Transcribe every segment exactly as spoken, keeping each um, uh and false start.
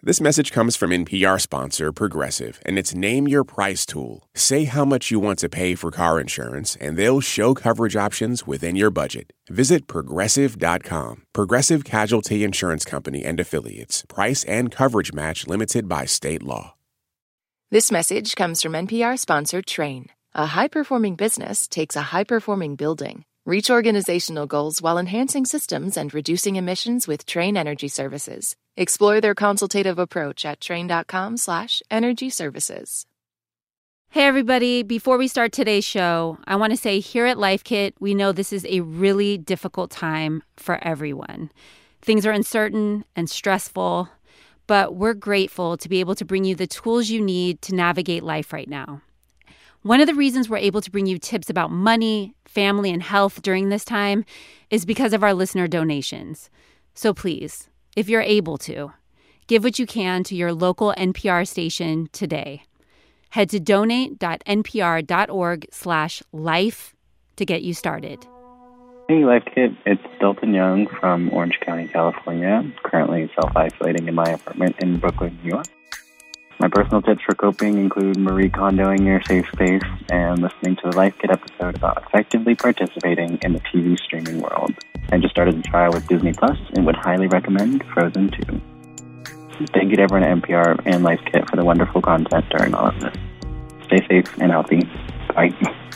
This message comes from N P R sponsor Progressive, and it's Name Your Price tool. Say how much you want to pay for car insurance, and they'll show coverage options within your budget. Visit Progressive dot com. Progressive Casualty Insurance Company and Affiliates. Price and coverage match limited by state law. This message comes from N P R sponsor Trane. A high-performing business takes a high-performing building. Reach organizational goals while enhancing systems and reducing emissions with Trane Energy Services. Explore their consultative approach at trane.com slash energy services. Hey, everybody. Before we start today's show, I want to say here at Life Kit, we know this is a really difficult time for everyone. Things are uncertain and stressful, but we're grateful to be able to bring you the tools you need to navigate life right now. One of the reasons we're able to bring you tips about money, family, and health during this time is because of our listener donations. So please, if you're able to, give what you can to your local N P R station today. Head to donate.npr.org slash life to get you started. Hey, Life Kit. It's Dalton Young from Orange County, California. Currently self-isolating in my apartment in Brooklyn, New York. My personal tips for coping include Marie Kondoing your safe space and listening to the Life Kit episode about effectively participating in the T V streaming world. I just started the trial with Disney Plus and would highly recommend Frozen two. Thank you to everyone at N P R and Life Kit for the wonderful content during all of this. Stay safe and healthy. Bye.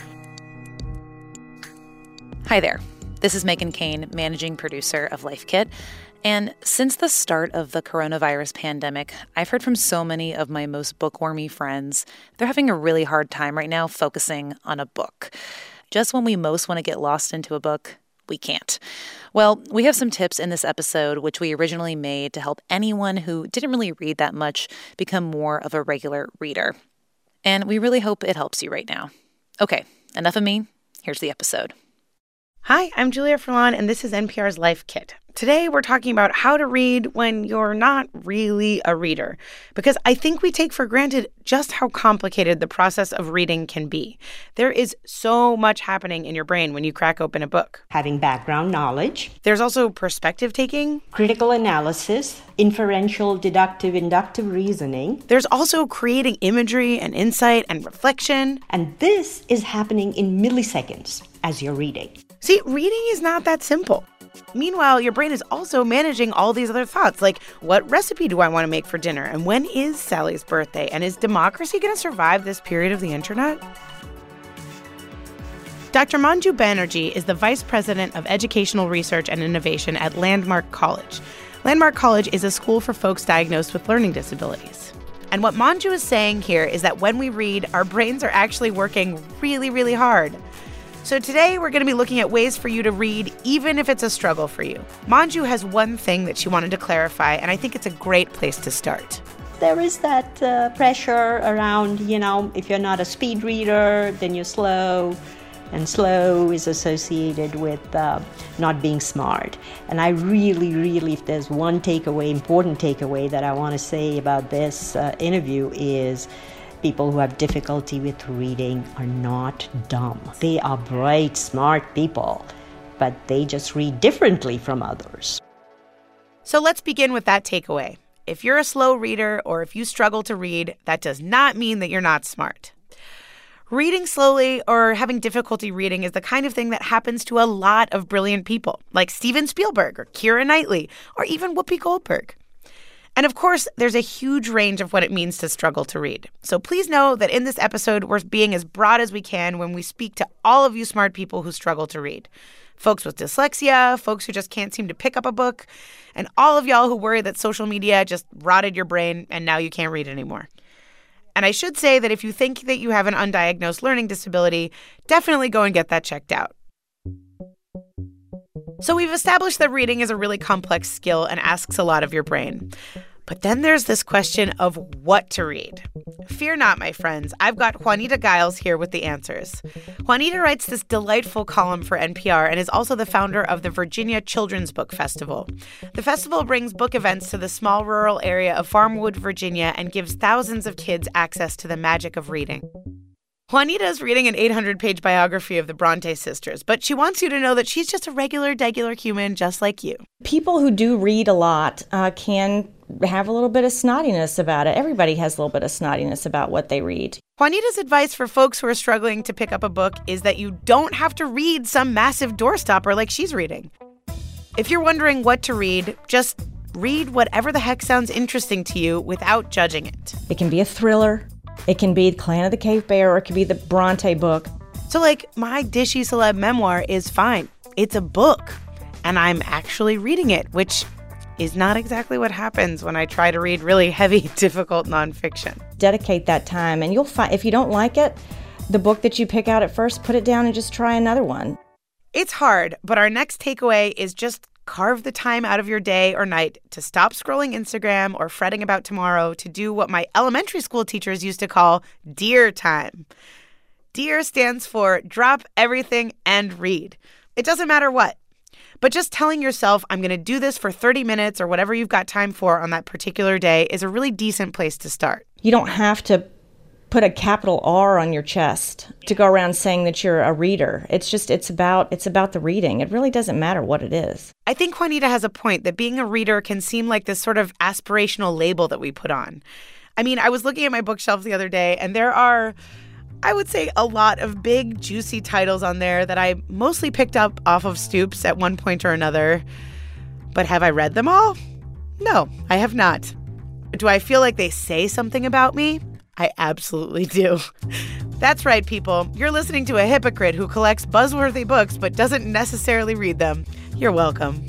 Hi there. This is Megan Kane, managing producer of Life Kit. And since the start of the coronavirus pandemic, I've heard from so many of my most bookwormy friends. They're having a really hard time right now focusing on a book. Just when we most want to get lost into a book, we can't. Well, we have some tips in this episode, which we originally made to help anyone who didn't really read that much become more of a regular reader. And we really hope it helps you right now. Okay, enough of me. Here's the episode. Hi, I'm Julia Furlan, and this is N P R's Life Kit. Today, we're talking about how to read when you're not really a reader, because I think we take for granted just how complicated the process of reading can be. There is so much happening in your brain when you crack open a book. Having background knowledge. There's also perspective taking. Critical analysis. Inferential, deductive, inductive reasoning. There's also creating imagery and insight and reflection. And this is happening in milliseconds as you're reading. See, reading is not that simple. Meanwhile, your brain is also managing all these other thoughts, like what recipe do I want to make for dinner? And when is Sally's birthday? And is democracy going to survive this period of the internet? Doctor Manju Banerjee is the Vice President of Educational Research and Innovation at Landmark College. Landmark College is a school for folks diagnosed with learning disabilities. And what Manju is saying here is that when we read, our brains are actually working really, really hard. So today, we're going to be looking at ways for you to read, even if it's a struggle for you. Manju has one thing that she wanted to clarify, and I think it's a great place to start. There is that uh, pressure around, you know, if you're not a speed reader, then you're slow. And slow is associated with uh, not being smart. And I really, really, if there's one takeaway, important takeaway that I want to say about this uh, interview is people who have difficulty with reading are not dumb. They are bright, smart people, but they just read differently from others. So let's begin with that takeaway. If you're a slow reader or if you struggle to read, that does not mean that you're not smart. Reading slowly or having difficulty reading is the kind of thing that happens to a lot of brilliant people, like Steven Spielberg or Keira Knightley or even Whoopi Goldberg. And of course, there's a huge range of what it means to struggle to read. So please know that in this episode, we're being as broad as we can when we speak to all of you smart people who struggle to read. Folks with dyslexia, folks who just can't seem to pick up a book, and all of y'all who worry that social media just rotted your brain and now you can't read anymore. And I should say that if you think that you have an undiagnosed learning disability, definitely go and get that checked out. So we've established that reading is a really complex skill and asks a lot of your brain. But then there's this question of what to read. Fear not, my friends. I've got Juanita Giles here with the answers. Juanita writes this delightful column for N P R and is also the founder of the Virginia Children's Book Festival. The festival brings book events to the small rural area of Farmwood, Virginia, and gives thousands of kids access to the magic of reading. Juanita's reading an eight hundred page biography of the Bronte sisters, but she wants you to know that she's just a regular, degular human just like you. People who do read a lot uh, can have a little bit of snottiness about it. Everybody has a little bit of snottiness about what they read. Juanita's advice for folks who are struggling to pick up a book is that you don't have to read some massive doorstopper like she's reading. If you're wondering what to read, just read whatever the heck sounds interesting to you without judging it. It can be a thriller. It can be Clan of the Cave Bear, or it could be the Bronte book. So, like, my Dishy Celeb memoir is fine. It's a book, and I'm actually reading it, which is not exactly what happens when I try to read really heavy, difficult nonfiction. Dedicate that time, and you'll find, if you don't like it, the book that you pick out at first, put it down and just try another one. It's hard, but our next takeaway is just carve the time out of your day or night to stop scrolling Instagram or fretting about tomorrow to do what my elementary school teachers used to call DEAR time. DEAR stands for drop everything and read. It doesn't matter what. But just telling yourself, I'm going to do this for thirty minutes or whatever you've got time for on that particular day is a really decent place to start. You don't have to put a capital R on your chest to go around saying that you're a reader. It's just, it's about, it's about the reading. It really doesn't matter what it is. I think Juanita has a point that being a reader can seem like this sort of aspirational label that we put on. I mean, I was looking at my bookshelf the other day, and there are, I would say, a lot of big, juicy titles on there that I mostly picked up off of Stoops at one point or another. But have I read them all? No, I have not. Do I feel like they say something about me? I absolutely do. That's right, people. You're listening to a hypocrite who collects buzzworthy books but doesn't necessarily read them. You're welcome.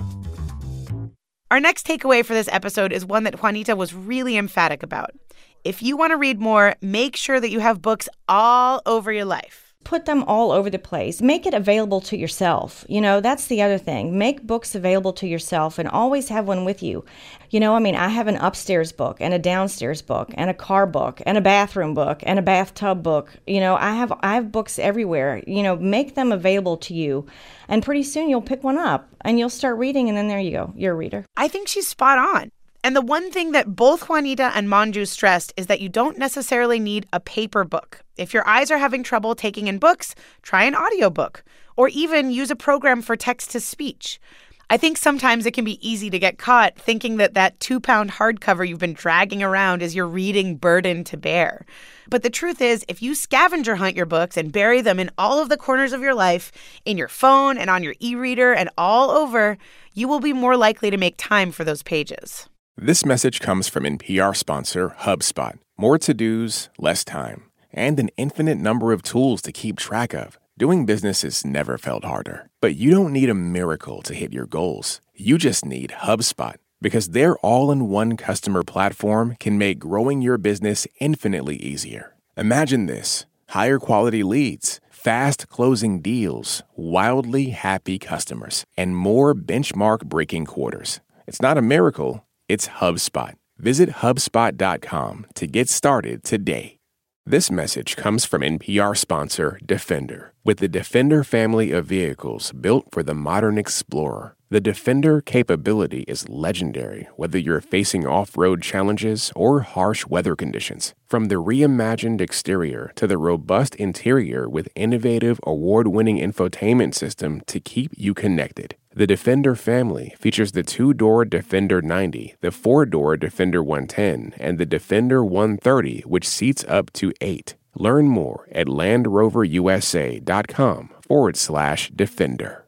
Our next takeaway for this episode is one that Juanita was really emphatic about. If you want to read more, make sure that you have books all over your life. Put them all over the place. Make it available to yourself. You know, that's the other thing. Make books available to yourself and always have one with you. You know, I mean, I have an upstairs book and a downstairs book and a car book and a bathroom book and a bathtub book. You know, I have I have books everywhere. You know, make them available to you. And pretty soon you'll pick one up and you'll start reading, and then there you go. You're a reader. I think she's spot on. And the one thing that both Juanita and Manju stressed is that you don't necessarily need a paper book. If your eyes are having trouble taking in books, try an audiobook, or even use a program for text-to-speech. I think sometimes it can be easy to get caught thinking that that two-pound hardcover you've been dragging around is your reading burden to bear. But the truth is, if you scavenger hunt your books and bury them in all of the corners of your life, in your phone and on your e-reader and all over, you will be more likely to make time for those pages. This message comes from N P R sponsor HubSpot. More to-dos, less time, and an infinite number of tools to keep track of. Doing business has never felt harder. But you don't need a miracle to hit your goals. You just need HubSpot, because their all-in-one customer platform can make growing your business infinitely easier. Imagine this: higher quality leads, fast closing deals, wildly happy customers, and more benchmark-breaking quarters. It's not a miracle. It's HubSpot. Visit HubSpot dot com to get started today. This message comes from N P R sponsor Defender. With the Defender family of vehicles built for the modern explorer, the Defender capability is legendary, whether you're facing off-road challenges or harsh weather conditions. From the reimagined exterior to the robust interior with innovative award-winning infotainment system to keep you connected. The Defender family features the two-door Defender ninety, the four-door Defender one ten, and the Defender one thirty, which seats up to eight. Learn more at LandRoverUSA.com forward slash Defender.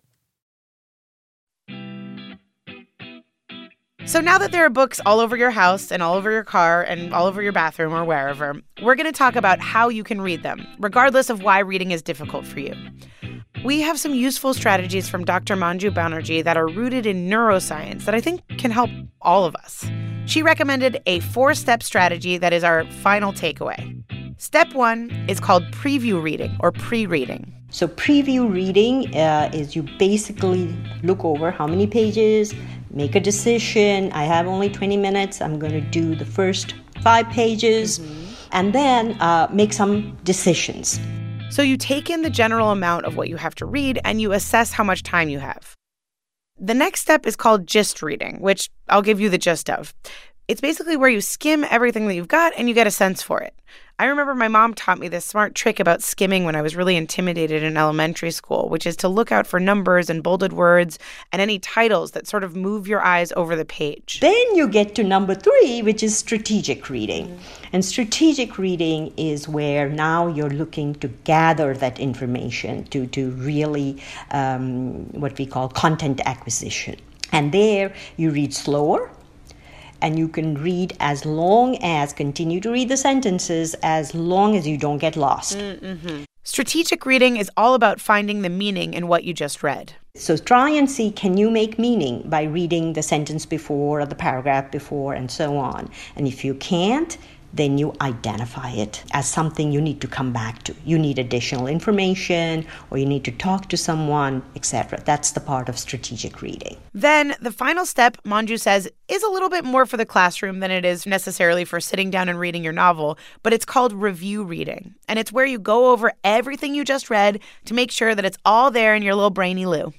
So now that there are books all over your house and all over your car and all over your bathroom or wherever, we're going to talk about how you can read them, regardless of why reading is difficult for you. We have some useful strategies from Doctor Manju Banerjee that are rooted in neuroscience that I think can help all of us. She recommended a four-step strategy that is our final takeaway. Step one is called preview reading or pre-reading. So preview reading uh, is you basically look over how many pages, make a decision. I have only twenty minutes. I'm going to do the first five pages, mm-hmm. and then uh, make some decisions. So you take in the general amount of what you have to read and you assess how much time you have. The next step is called gist reading, which I'll give you the gist of. It's basically where you skim everything that you've got and you get a sense for it. I remember my mom taught me this smart trick about skimming when I was really intimidated in elementary school, which is to look out for numbers and bolded words and any titles that sort of move your eyes over the page. Then you get to number three, which is strategic reading. Mm-hmm. And strategic reading is where now you're looking to gather that information to, to really um, what we call content acquisition. And there you read slower. And you can read as long as, continue to read the sentences as long as you don't get lost. Mm-hmm. Strategic reading is all about finding the meaning in what you just read. So try and see, can you make meaning by reading the sentence before or the paragraph before and so on. And if you can't, then you identify it as something you need to come back to. You need additional information, or you need to talk to someone, et cetera. That's the part of strategic reading. Then the final step, Manju says, is a little bit more for the classroom than it is necessarily for sitting down and reading your novel, but it's called review reading. And it's where you go over everything you just read to make sure that it's all there in your little brainy loo.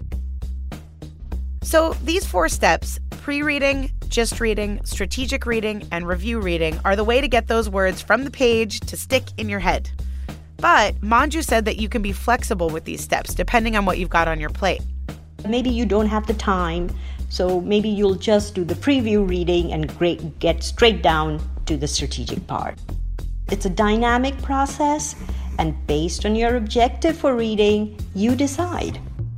So these four steps, pre-reading, gist reading, strategic reading, and review reading, are the way to get those words from the page to stick in your head. But Manju said that you can be flexible with these steps depending on what you've got on your plate. Maybe you don't have the time, so maybe you'll just do the preview reading and great, get straight down to the strategic part. It's a dynamic process, and based on your objective for reading, you decide.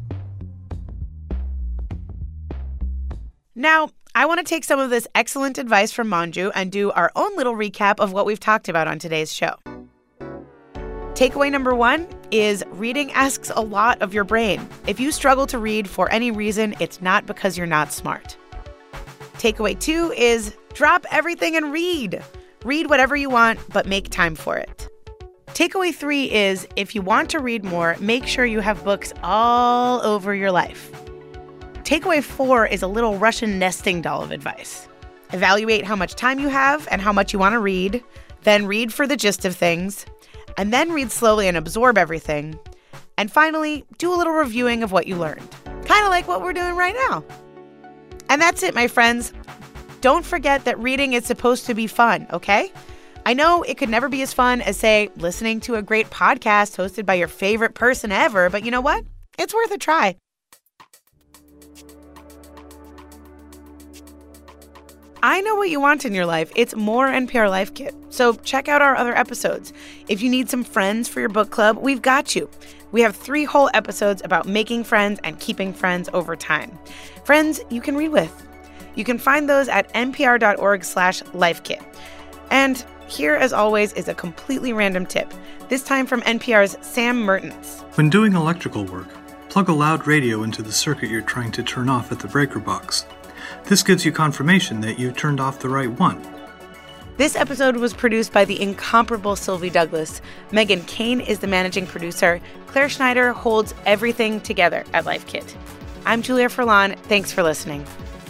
Now, I want to take some of this excellent advice from Manju and do our own little recap of what we've talked about on today's show. Takeaway number one is reading asks a lot of your brain. If you struggle to read for any reason, it's not because you're not smart. Takeaway two is drop everything and read. Read whatever you want, but make time for it. Takeaway three is if you want to read more, make sure you have books all over your life. Takeaway four is a little Russian nesting doll of advice. Evaluate how much time you have and how much you want to read, then read for the gist of things, and then read slowly and absorb everything. And finally, do a little reviewing of what you learned. Kind of like what we're doing right now. And that's it, my friends. Don't forget that reading is supposed to be fun, okay? I know it could never be as fun as, say, listening to a great podcast hosted by your favorite person ever, but you know what? It's worth a try. I know what you want in your life. It's more N P R Life Kit. So check out our other episodes. If you need some friends for your book club, we've got you. We have three whole episodes about making friends and keeping friends over time. Friends you can read with. You can find those at npr.org slash lifekit. And here, as always, is a completely random tip, this time from N P R's Sam Mertens. When doing electrical work, plug a loud radio into the circuit you're trying to turn off at the breaker box. This gives you confirmation that you turned off the right one. This episode was produced by the incomparable Sylvie Douglas. Meghan Kane is the managing producer. Claire Schneider holds everything together at Life Kit. I'm Julia Furlan. Thanks for listening.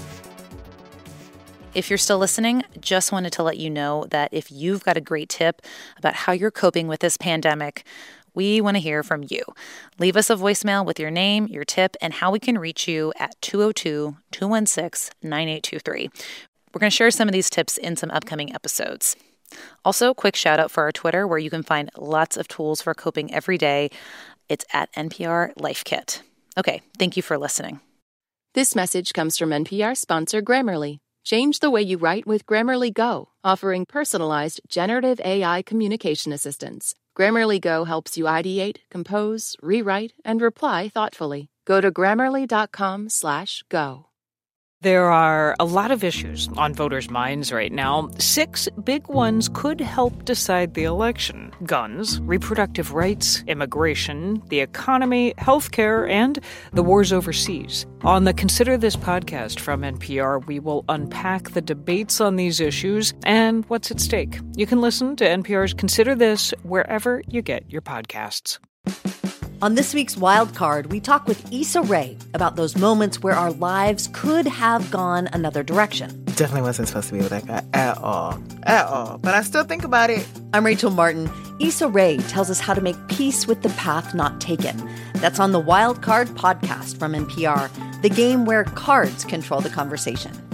If you're still listening, just wanted to let you know that if you've got a great tip about how you're coping with this pandemic, we want to hear from you. Leave us a voicemail with your name, your tip, and how we can reach you at two oh two, two one six, nine eight two three. We're going to share some of these tips in some upcoming episodes. Also, quick shout out for our Twitter, where you can find lots of tools for coping every day. It's at N P R Life Kit. Okay, thank you for listening. This message comes from N P R sponsor Grammarly. Change the way you write with Grammarly Go, offering personalized generative A I communication assistance. Grammarly Go helps you ideate, compose, rewrite, and reply thoughtfully. Go to grammarly.com slash go. There are a lot of issues on voters' minds right now. Six big ones could help decide the election: guns, reproductive rights, immigration, the economy, healthcare, and the wars overseas. On the Consider This podcast from N P R, we will unpack the debates on these issues and what's at stake. You can listen to N P R's Consider This wherever you get your podcasts. On this week's Wild Card, we talk with Issa Rae about those moments where our lives could have gone another direction. Definitely wasn't supposed to be with that guy at all. At all. But I still think about it. I'm Rachel Martin. Issa Rae tells us how to make peace with the path not taken. That's on the Wild Card podcast from N P R, the game where cards control the conversation.